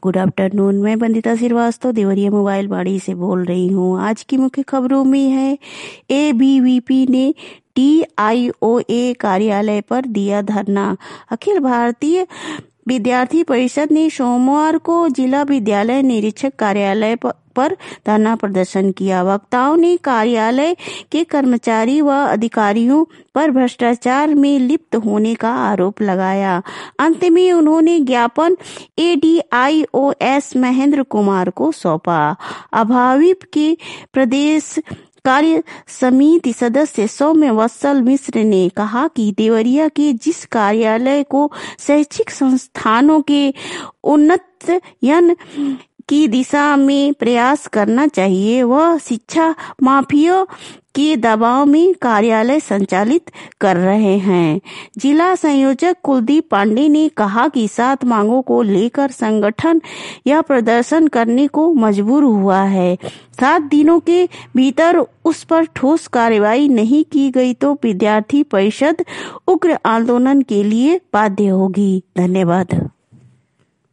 Good afternoon. मैं Vandita Srivastava Deoria mobile Vani से बोल रही हूँ। आज की मुख्य खबरों में है एबीवीपी ने टीआईओए कार्यालय पर दिया धरना। अखिल भारतीय विद्यार्थी परिषद ने सोमवार को जिला विद्यालय निरीक्षक कार्यालय पर धरना प्रदर्शन किया। वक्ताओं ने कार्यालय के कर्मचारी व अधिकारियों पर भ्रष्टाचार में लिप्त होने का आरोप लगाया। अंत में उन्होंने ज्ञापन एडीआईओएस महेंद्र कुमार को सौंपा। अभाविप के प्रदेश कार्य समिति सदस्य सौम्य वत्सल मिश्र ने कहा कि देवरिया के जिस कार्यालय को शैक्षिक संस्थानों के उन्नयन की दिशा में प्रयास करना चाहिए, वह शिक्षा माफिया के दबाव में कार्यालय संचालित कर रहे हैं। जिला संयोजक कुलदीप पांडे ने कहा कि 7 मांगों को लेकर संगठन यह प्रदर्शन करने को मजबूर हुआ है। 7 दिनों के भीतर उस पर ठोस कार्रवाई नहीं की गई तो विद्यार्थी परिषद उग्र आंदोलन के लिए बाध्य होगी। धन्यवाद।